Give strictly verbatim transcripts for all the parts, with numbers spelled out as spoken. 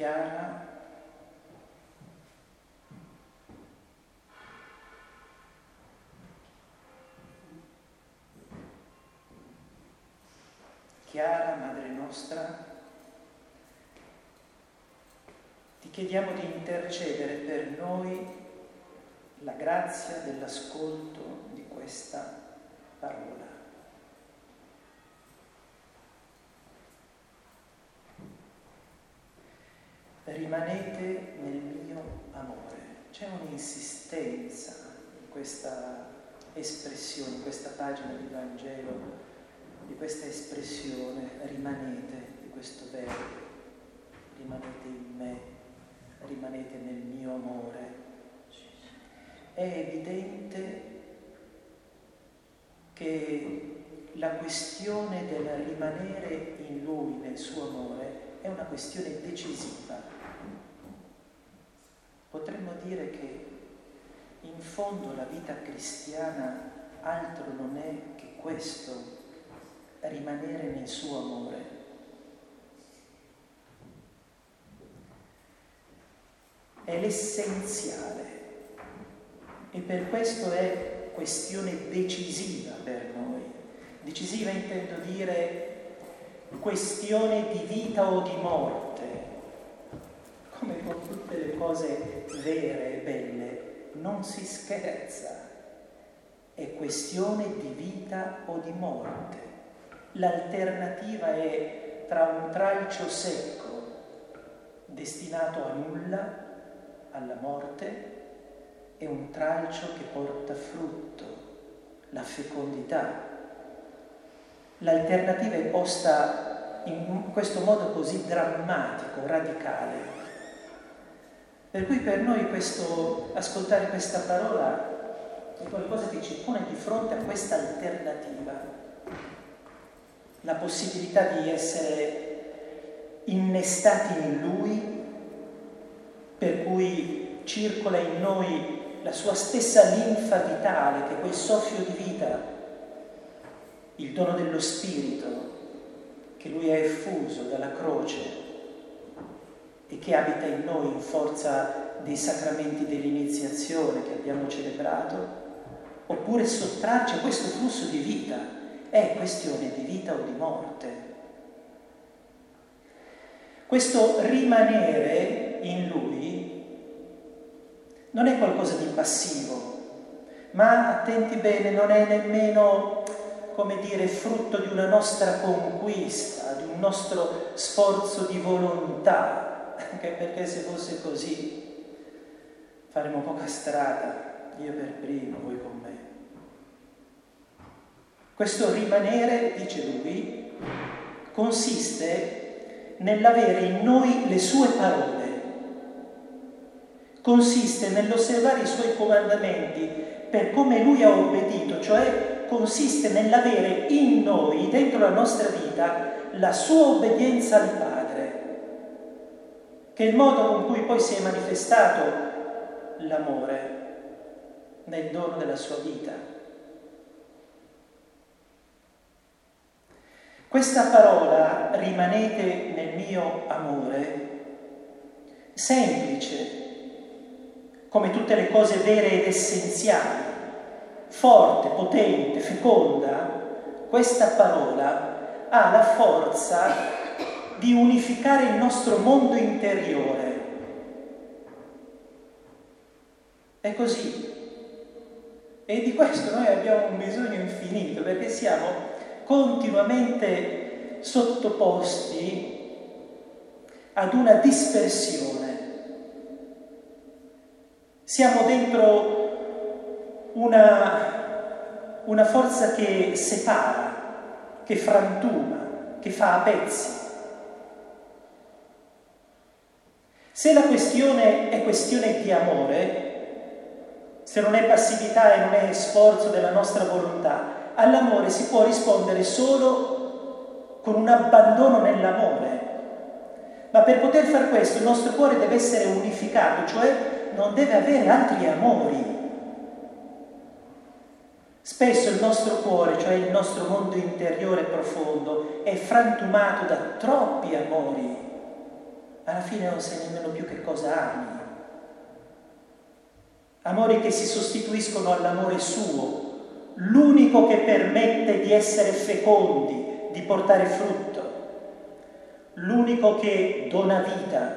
Chiara, Chiara, Madre nostra, ti chiediamo di intercedere per noi la grazia dell'ascolto di questa parola. Rimanete nel mio amore. C'è un'insistenza in questa espressione, in questa pagina di Vangelo, di questa espressione, rimanete, di questo verbo, rimanete in me, rimanete nel mio amore. È evidente che la questione del rimanere in Lui, nel suo amore, è una questione decisiva. Potremmo dire che in fondo la vita cristiana altro non è che questo, rimanere nel suo amore. È l'essenziale e per questo è questione decisiva per noi. Decisiva intendo dire questione di vita o di morte. Come con tutte le cose vere e belle, non si scherza. È questione di vita o di morte. L'alternativa è tra un tralcio secco, destinato a nulla, alla morte, e un tralcio che porta frutto, la fecondità. L'alternativa è posta in questo modo così drammatico, radicale. Per cui per noi questo, ascoltare questa parola è qualcosa che ci pone di fronte a questa alternativa. La possibilità di essere innestati in Lui, per cui circola in noi la sua stessa linfa vitale, che è quel soffio di vita, il dono dello Spirito, che Lui ha effuso dalla croce e che abita in noi in forza dei sacramenti dell'iniziazione che abbiamo celebrato, oppure sottrarci a questo flusso di vita. È questione di vita o di morte. Questo rimanere in Lui non è qualcosa di passivo, ma, attenti bene, non è nemmeno, come dire, frutto di una nostra conquista, di un nostro sforzo di volontà, anche perché se fosse così faremo poca strada, io per primo, voi con me. Questo rimanere, dice lui, consiste nell'avere in noi le sue parole, consiste nell'osservare i suoi comandamenti per come lui ha obbedito, cioè consiste nell'avere in noi, dentro la nostra vita, la sua obbedienza al Padre, che è il modo con cui poi si è manifestato l'amore nel dono della sua vita. Questa parola, rimanete nel mio amore, semplice, come tutte le cose vere ed essenziali, forte, potente, feconda, questa parola ha la forza di unificare il nostro mondo interiore. È così. E di questo noi abbiamo un bisogno infinito, perché siamo continuamente sottoposti ad una dispersione. Siamo dentro una, una forza che separa, che frantuma, che fa a pezzi. Se la questione è questione di amore, se non è passività e non è sforzo della nostra volontà, all'amore si può rispondere solo con un abbandono nell'amore. Ma per poter far questo il nostro cuore deve essere unificato, cioè non deve avere altri amori. Spesso il nostro cuore, cioè il nostro mondo interiore profondo, è frantumato da troppi amori. alla fine non sai nemmeno più che cosa ami. Amori che si sostituiscono all'amore suo, l'unico che permette di essere fecondi, di portare frutto, l'unico che dona vita.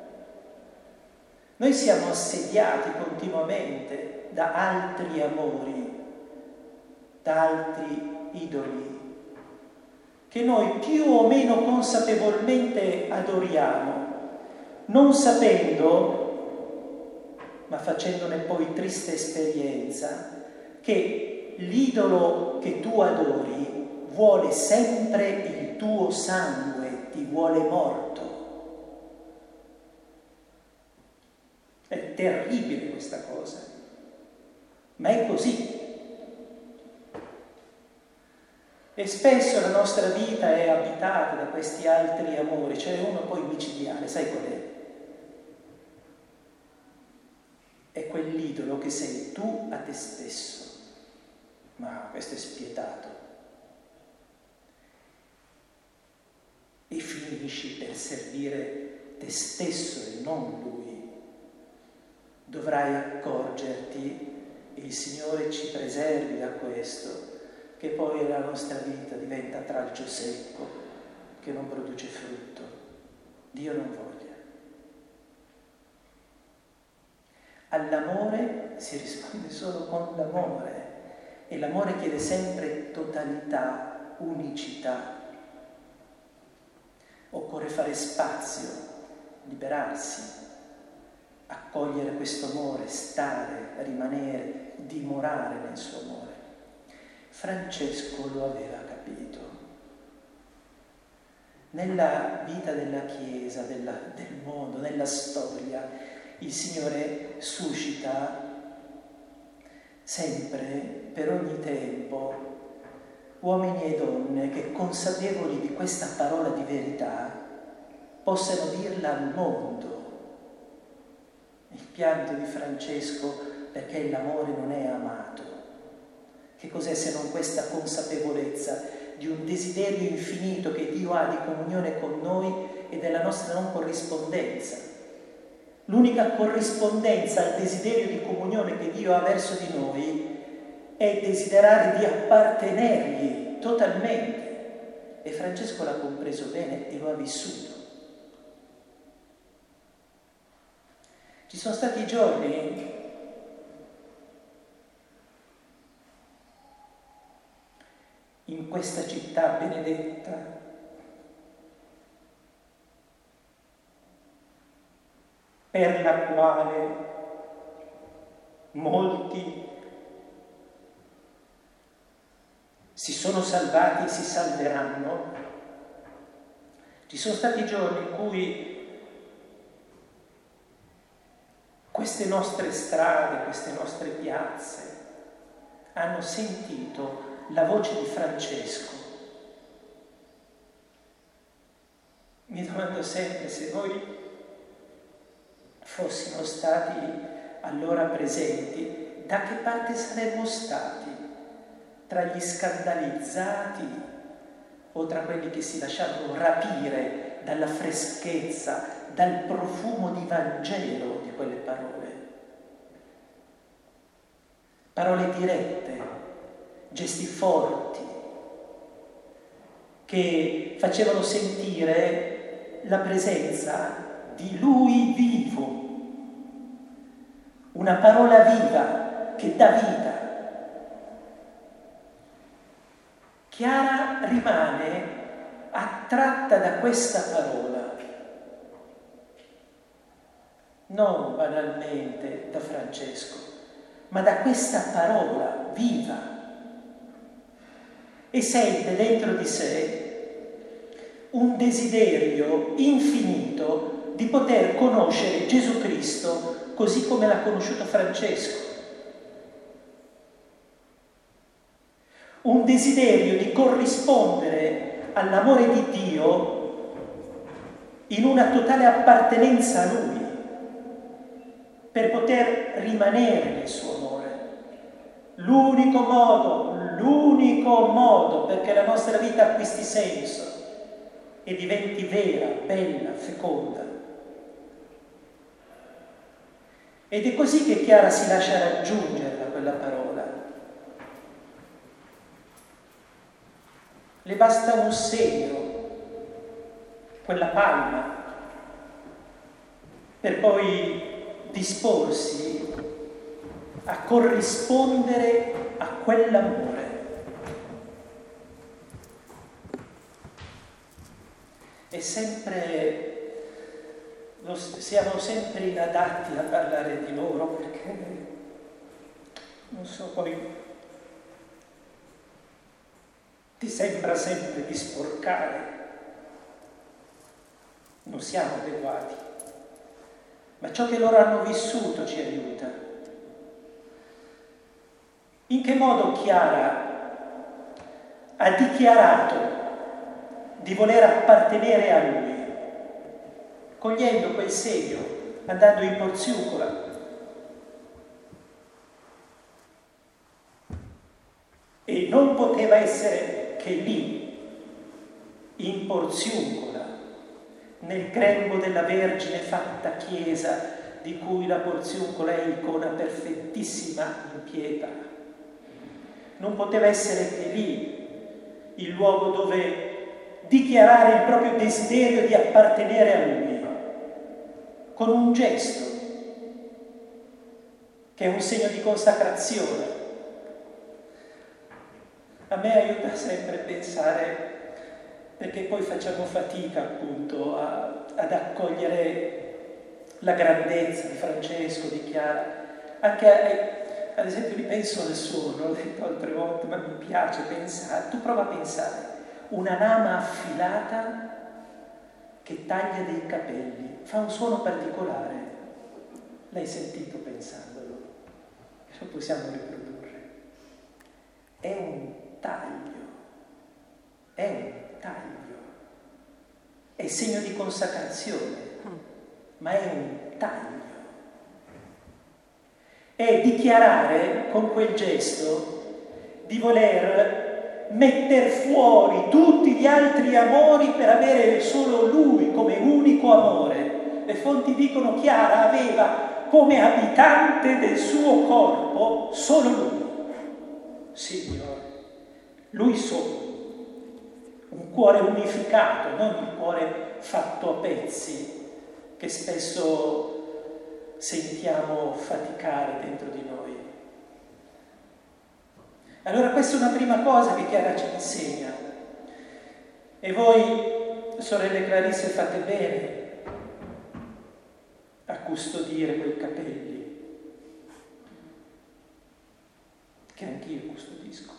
Noi siamo assediati continuamente da altri amori, da altri idoli, che noi più o meno consapevolmente adoriamo, non sapendo, ma facendone poi triste esperienza, che l'idolo che tu adori vuole sempre il tuo sangue, ti vuole morto. È terribile questa cosa, ma è così. E spesso la nostra vita è abitata da questi altri amori, c'è uno poi micidiale, sai qual è? È quell'idolo che sei tu a te stesso. Ma questo è spietato. E finisci per servire te stesso e non Lui. Dovrai accorgerti, e il Signore ci preservi da questo, che poi la nostra vita diventa tralcio secco, che non produce frutto. Dio non voglia. All'amore si risponde solo con l'amore, e l'amore chiede sempre totalità, unicità. Occorre fare spazio, liberarsi, accogliere questo amore, stare, rimanere, dimorare nel suo amore. Francesco lo aveva capito. Nella vita della Chiesa, della, del mondo, nella storia, il Signore suscita sempre, per ogni tempo, uomini e donne che, consapevoli di questa parola di verità, possano dirla al mondo. Il pianto di Francesco perché l'amore non è amato. Che cos'è se non questa consapevolezza di un desiderio infinito che Dio ha di comunione con noi e della nostra non corrispondenza? L'unica corrispondenza al desiderio di comunione che Dio ha verso di noi è desiderare di appartenergli totalmente. E Francesco l'ha compreso bene e lo ha vissuto. Ci sono stati giorni in questa città benedetta per la quale molti si sono salvati e si salveranno. Ci sono stati giorni in cui queste nostre strade, queste nostre piazze hanno sentito la voce di Francesco. Mi domando sempre se noi fossimo stati allora presenti, da che parte saremmo stati? Tra gli scandalizzati o tra quelli che si lasciavano rapire dalla freschezza, dal profumo di Vangelo di quelle parole? Parole dirette, gesti forti, che facevano sentire la presenza di Lui vivo, una parola viva che dà vita. Chiara rimane attratta da questa parola, non banalmente da Francesco, ma da questa parola viva, e sente dentro di sé un desiderio infinito di poter conoscere Gesù Cristo così come l'ha conosciuto Francesco. Un desiderio di corrispondere all'amore di Dio in una totale appartenenza a Lui, per poter rimanere nel suo amore. L'unico modo, l'unico modo perché la nostra vita acquisti senso e diventi vera, bella, feconda, Ed è così che Chiara si lascia raggiungere da quella parola. Le basta un segno, quella palma, per poi disporsi a corrispondere a quell'amore. È sempre, siamo sempre inadatti a parlare di loro perché, non so, poi ti sembra sempre di sporcare. Non siamo adeguati, ma ciò che loro hanno vissuto ci aiuta. In che modo Chiara ha dichiarato di voler appartenere a lui, cogliendo quel segno, andando in Porziuncola. E non poteva essere che lì, in Porziuncola, nel grembo della Vergine fatta chiesa, di cui la Porziuncola è icona perfettissima in pietà. Non poteva essere che lì il luogo dove dichiarare il proprio desiderio di appartenere a lui, con un gesto, che è un segno di consacrazione. A me aiuta sempre a pensare, perché poi facciamo fatica appunto a, ad accogliere la grandezza di Francesco, di Chiara, anche a, ad esempio ripenso al suono, l'ho detto altre volte, ma mi piace pensare, tu prova a pensare, una lama affilata che taglia dei capelli, fa un suono particolare, l'hai sentito pensandolo, lo possiamo riprodurre, è un taglio, è un taglio, è segno di consacrazione, ma è un taglio. È dichiarare con quel gesto di voler metter fuori tutti gli altri amori per avere solo lui come unico amore. Le fonti dicono Chiara aveva come abitante del suo corpo solo lui, Signore, lui solo. Un cuore unificato, non il cuore fatto a pezzi che spesso sentiamo faticare dentro di noi. Allora questa è una prima cosa che Chiara ci insegna. E voi, sorelle Clarisse, fate bene a custodire quei capelli, che anch'io custodisco.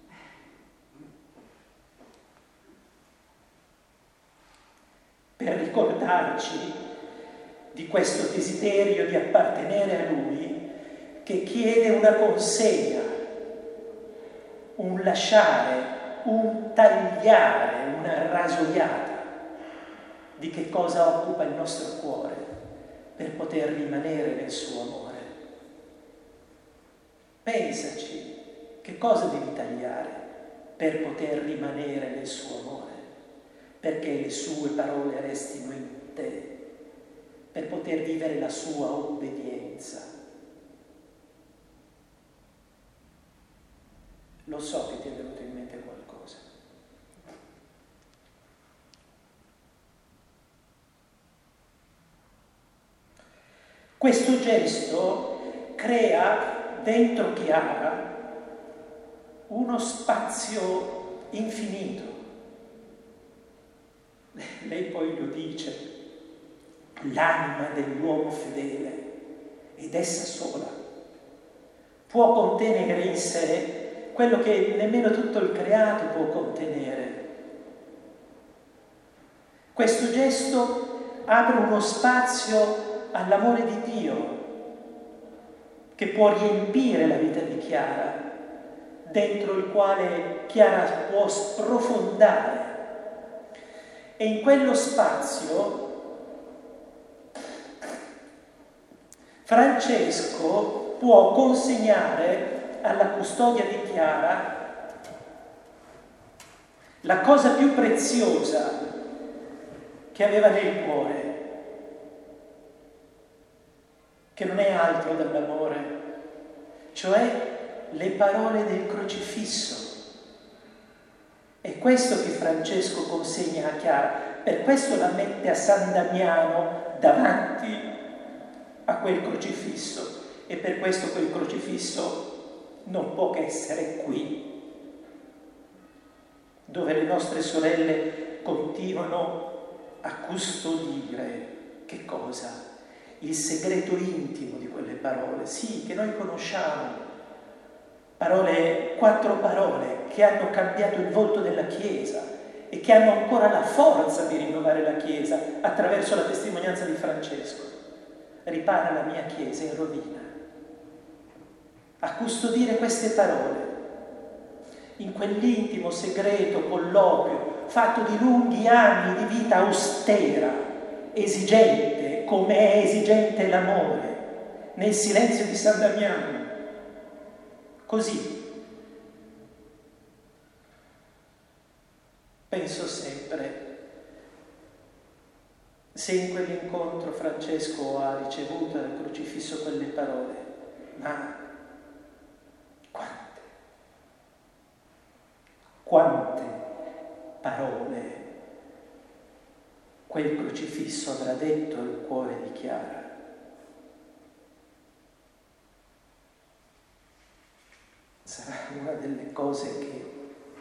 Per ricordarci di questo desiderio di appartenere a Lui, che chiede una consegna, un lasciare, un tagliare, una rasoiata di che cosa occupa il nostro cuore per poter rimanere nel suo amore. Pensaci, che cosa devi tagliare per poter rimanere nel suo amore, perché le sue parole restino in te, per poter vivere la sua obbedienza. Lo so che ti è venuto in mente qualcosa. Questo gesto crea dentro Chiara uno spazio infinito. Lei poi lo dice, l'anima dell'uomo fedele, ed essa sola, può contenere in sé quello che nemmeno tutto il creato può contenere. Questo gesto apre uno spazio all'amore di Dio che può riempire la vita di Chiara, dentro il quale Chiara può sprofondare. E in quello spazio Francesco può consegnare alla custodia di Chiara la cosa più preziosa che aveva nel cuore, che non è altro dall'amore, cioè le parole del crocifisso. È questo che Francesco consegna a Chiara, per questo la mette a San Damiano davanti a quel crocifisso, e per questo quel crocifisso non può che essere qui, dove le nostre sorelle continuano a custodire che cosa? Il segreto intimo di quelle parole, sì, che noi conosciamo. Parole, quattro parole che hanno cambiato il volto della Chiesa e che hanno ancora la forza di rinnovare la Chiesa attraverso la testimonianza di Francesco. Ripara la mia Chiesa in rovina. A custodire queste parole in quell'intimo segreto colloquio fatto di lunghi anni di vita austera, esigente, come è esigente l'amore, nel silenzio di San Damiano. Così penso sempre, se in quell'incontro Francesco ha ricevuto dal crocifisso quelle parole, ma quante, quante parole quel crocifisso avrà detto al cuore di Chiara. Sarà una delle cose che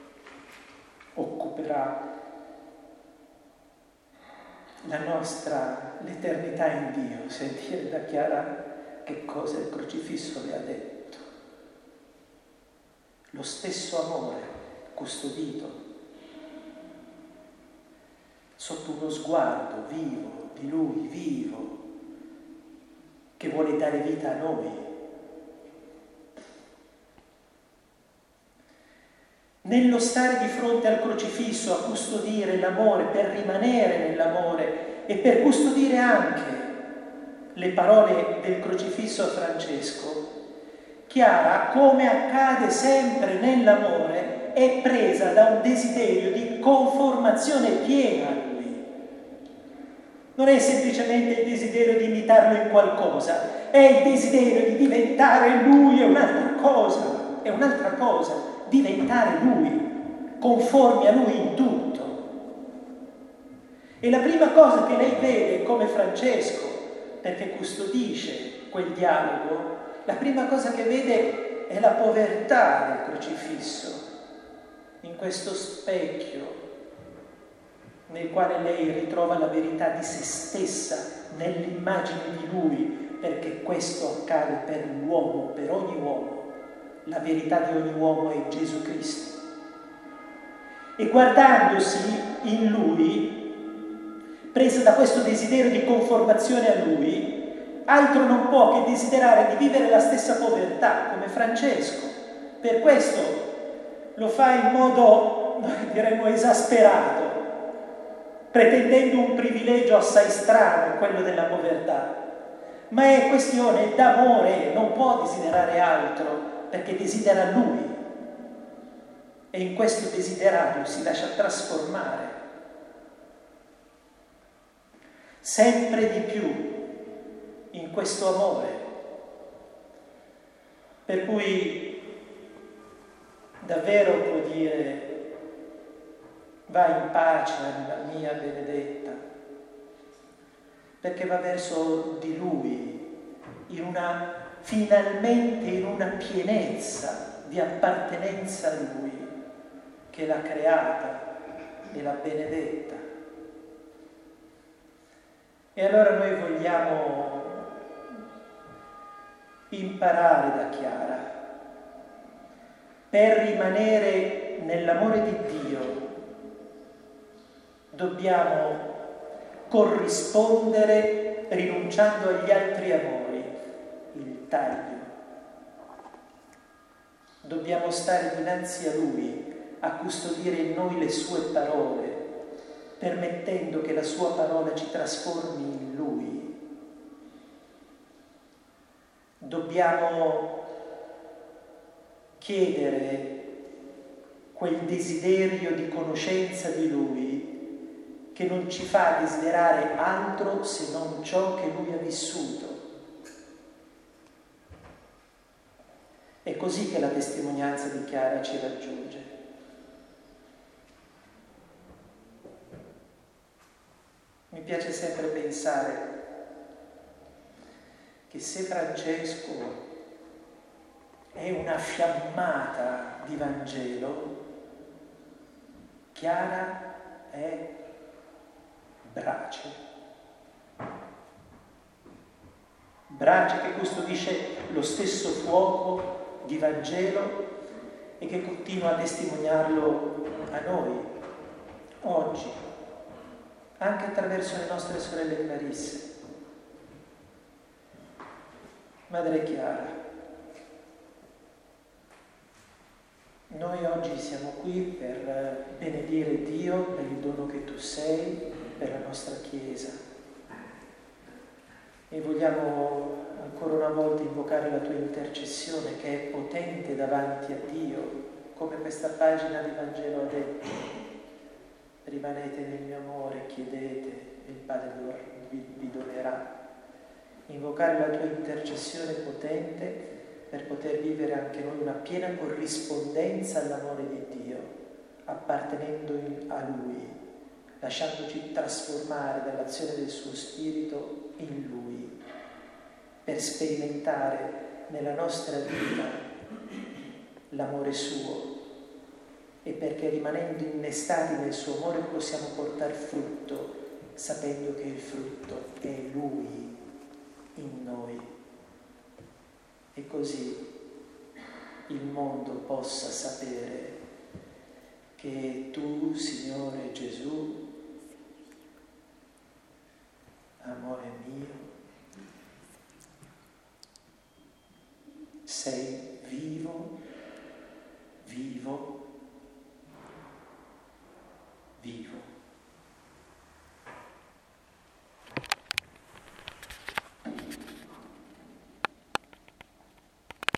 occuperà la nostra, l'eternità in Dio, sentire da Chiara che cosa il crocifisso le ha detto. Lo stesso amore custodito sotto uno sguardo vivo, di Lui vivo, che vuole dare vita a noi. Nello stare di fronte al crocifisso a custodire l'amore, per rimanere nell'amore e per custodire anche le parole del crocifisso a Francesco, Chiara, come accade sempre nell'amore, è presa da un desiderio di conformazione piena a Lui. Non è semplicemente il desiderio di imitarlo in qualcosa, è il desiderio di diventare Lui, è un'altra cosa, è un'altra cosa. Diventare Lui, conformi a Lui in tutto. E la prima cosa che lei vede come Francesco, perché custodisce quel dialogo, la prima cosa che vede è la povertà del crocifisso, in questo specchio nel quale lei ritrova la verità di se stessa, nell'immagine di Lui, perché questo accade per l'uomo, per ogni uomo. La verità di ogni uomo è Gesù Cristo. E guardandosi in Lui, presa da questo desiderio di conformazione a Lui, altro non può che desiderare di vivere la stessa povertà, come Francesco. Per questo lo fa in modo, noi diremmo, esasperato, pretendendo un privilegio assai strano, quello della povertà. Ma è questione d'amore, non può desiderare altro, perché desidera Lui, e in questo desiderato si lascia trasformare sempre di più in questo amore, per cui davvero può dire: vai in pace, anima mia benedetta, perché va verso di Lui in una finalmente in una pienezza di appartenenza a Lui, che l'ha creata e l'ha benedetta. E allora noi vogliamo imparare da Chiara, per rimanere nell'amore di Dio dobbiamo corrispondere rinunciando agli altri amori, il taglio. Dobbiamo stare dinanzi a Lui, a custodire in noi le sue parole, permettendo che la sua parola ci trasformi in Lui. Dobbiamo chiedere quel desiderio di conoscenza di Lui che non ci fa desiderare altro se non ciò che Lui ha vissuto. così che la testimonianza di Chiara ci raggiunge. Mi piace sempre pensare che se Francesco è una fiammata di Vangelo, Chiara è brace. Brace che custodisce lo stesso fuoco di Vangelo e che continua a testimoniarlo a noi, oggi, anche attraverso le nostre sorelle Clarisse. Madre Chiara, noi oggi siamo qui per benedire Dio per il dono che tu sei, per la nostra Chiesa. E vogliamo ancora una volta invocare la tua intercessione che è potente davanti a Dio, come questa pagina di Vangelo ha detto. Rimanete nel mio amore, chiedete e il Padre vi, vi donerà. Invocare la tua intercessione potente per poter vivere anche noi una piena corrispondenza all'amore di Dio, appartenendo in, a Lui, lasciandoci trasformare dall'azione del suo Spirito in Lui, per sperimentare nella nostra vita l'amore suo e perché rimanendo innestati nel suo amore possiamo portare frutto, sapendo che il frutto è Lui in noi. E così il mondo possa sapere che tu, Signore Gesù, amore mio, sei vivo, vivo, vivo.